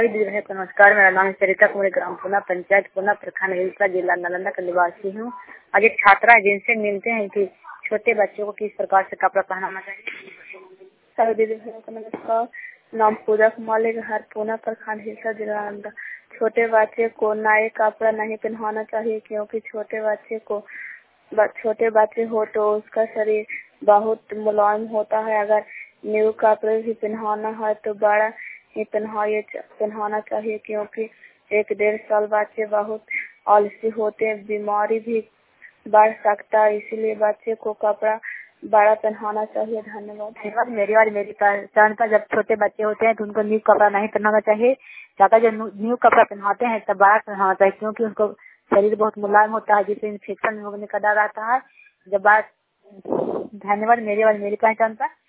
नमस्कार, मेरा नाम सरिता कुमारी, ग्राम पूना, पंचायत पूना, प्रखंड हिलसा, जिला नालंदा का निवासी हूँ। आज एक छात्रा है जिनसे मिलते हैं कि छोटे बच्चों को किस प्रकार से कपड़ा पहनाना चाहिए। सभी दीदी भैया को नमस्कार। नाम पूजा कुमारी, घर पूना, प्रखंड हिलसा, जिला नालंदा। छोटे बच्चे को नए कपड़ा नहीं पहनाना चाहिए, क्योंकि छोटे बच्चे हो तो उसका शरीर बहुत मुलायम होता है। अगर न्यू कपड़े भी पहनाना है तो बड़ा ही पहनाना चाहिए, क्योंकि 1-1.5 साल बच्चे बहुत आलसी होते हैं, बीमारी भी बढ़ सकता है। इसलिए बच्चे को कपड़ा बड़ा पहनाना चाहिए। धन्यवाद। मेरी पहचान पर जब छोटे बच्चे होते हैं तो उनको न्यू कपड़ा नहीं पहनाना चाहिए। ज्यादा जो न्यू कपड़ा पहनाते हैं तब बड़ा पहनाना चाहिए, क्योंकि उनको शरीर बहुत मुलायम होता है, जिससे इन्फेक्शन होने का डर रहता है। जब बात धन्यवाद मेरी पहचान पर।